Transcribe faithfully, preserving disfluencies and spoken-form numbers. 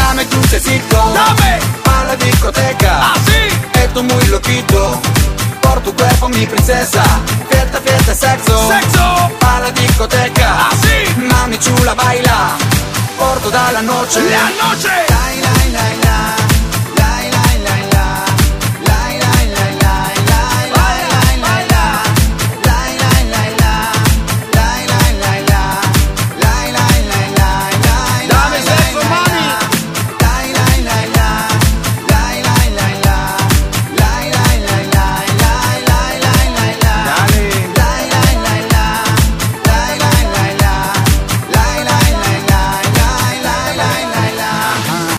Dame dulcecito, dame, a la discoteca, así, esto muy loquito, por tu cuerpo mi princesa, fiesta, fiesta, sexo, sexo, a la discoteca, así, mami chula baila, por toda la noche, la noche.